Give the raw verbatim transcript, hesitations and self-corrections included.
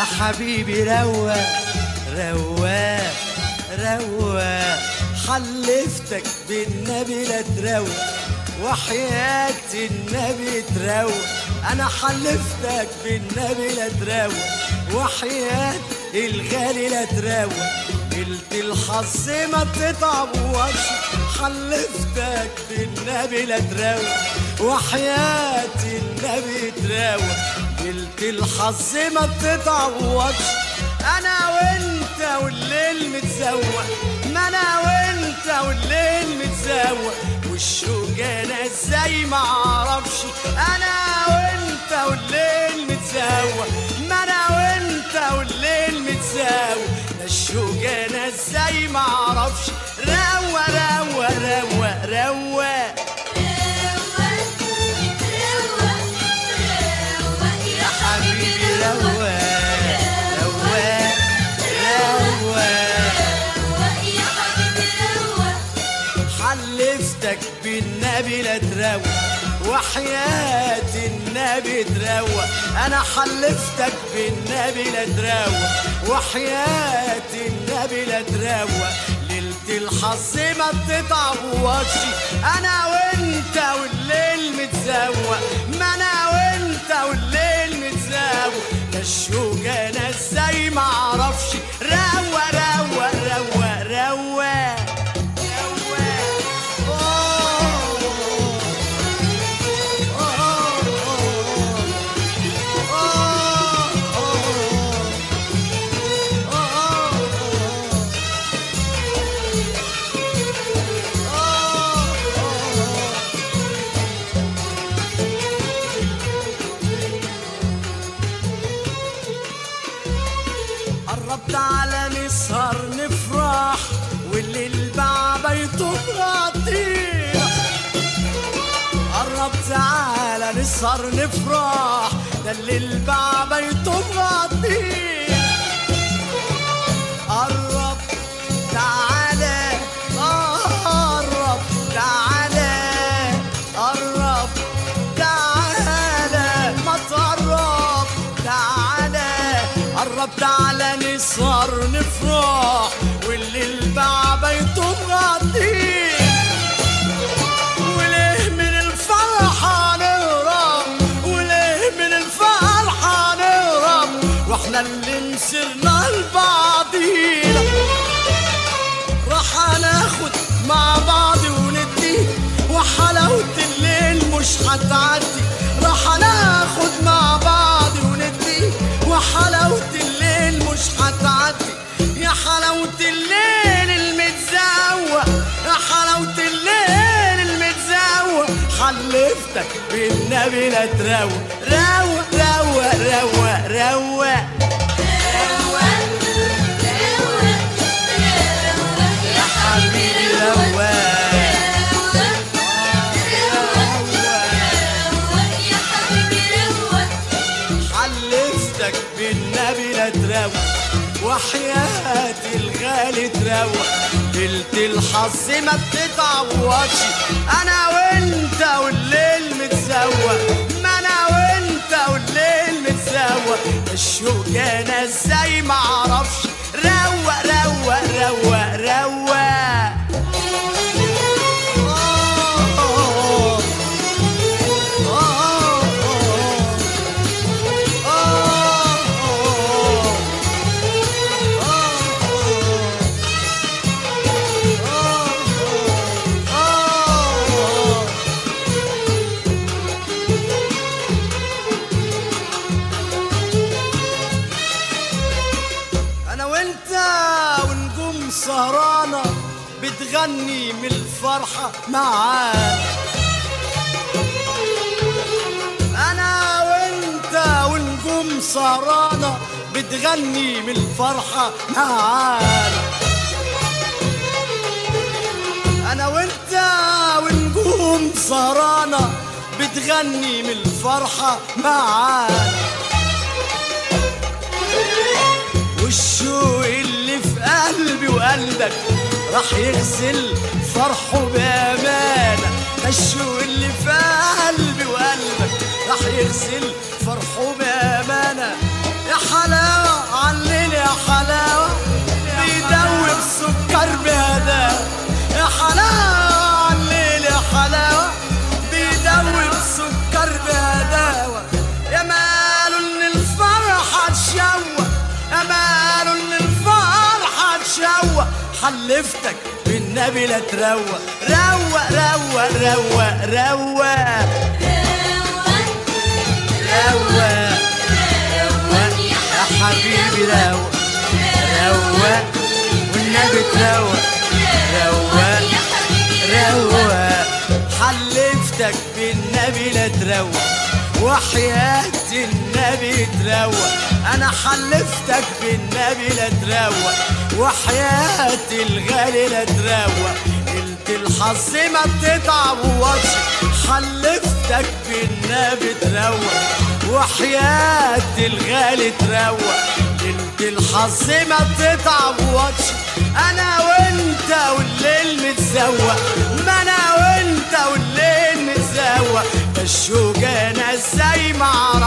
حبيبي رواق رواق رواق، حلفتك بالنبي لا تروق، وحياة النبي تروق. انا حلفتك بالنبي لا تروق، وحياة الغالي لا تروق. قلت الحظ ما تتعوضش، حلفتك بالنبي لا تروق، وحياة النبي تروق. قلت الحظ ما تتعوضش، انا وانت والليل متزوق، ما انا وانت والليل متزوق. والشوق انا ازاي ما اعرفش، انا وانت والليل متزوق، ما انا وانت والليل متزوق. ده الشوق انا ازاي ما اعرفش. روق روق روق روق يا حبيبي روق حلفتك بالنبي لا تروق، وحياة النبي تروق. انا حلفتك بالنبي لا تروق، وحياة النبي لا تروق. ليلة الحظ ما تتعوضش، انا وانت والليل متزوق، ما انا وانت والليل متزوق. ده الشوق انا ازاي ما اعرفش. روق روق روق روق تعالى نسهر نفرح، والليل باع بيته مغطينا. قرب تعالى نسهر نفرح، ده الليل باع بيته مغطينا. قرب تعالى قرب تعالى قرب تعالى ما تقرب تعالى. قرب تعالى نسهر نفرح، والليل باع بيته مغطينا. وليه من الفرحة نهرب، وليه من الفرحة نهرب، واحنا اللي نسرنا لبعضينا. راح هناخد مع بعض وندي، وحلاوة الليل مش هتعدي. راح هناخد مع بعض وندي، وحلاوة الليل مش هتعدي. يا حلاوة الليل المتزوق، يا حلاوة الليل المتزوق. حلفتك بالنبي لا تروق، روق روق روق روق يا حبيبي روق بالنبي لا تروق، وحياة الغالي تروق. ليلة الحظ ما بتتعوضش، انا وانت والليل متزوق، ما انا وانت والليل متزوق. الشوق انا ازاي ما اعرفش. روق روق روق روق سهرانة بتغني من الفرحة معانا. أنا وأنت ونجوم سهرانة بتغني من الفرحة معانا. أنا وأنت ونجوم سهرانة بتغني من الفرحة معانا. والشوق اللي في قلبي وقلبك راح يغسل فرحه بأمانة. الشوق اللي في قلبي وقلبك راح يغسل فرحه بأمانة. يا حلاوة حلفتك بالنبي لا تروق. روق روق روق روق روق روق يا حبيبي روق روق والنبي تروق روق روق. حلفتك بالنبي لا تروق وحياة النبي تروق. انا حلفتك بالنبي لا تروق وحياة الغالي لا تروق. قلت الحظ ما بتتعوضش حلفتك بالنبي تروق وحياة الغالي تروق. قلت الحظ ما بتتعوضش انا وانت والليل متزوق. ما انا وانت والليل متزوق. الشوق انا ازاي ما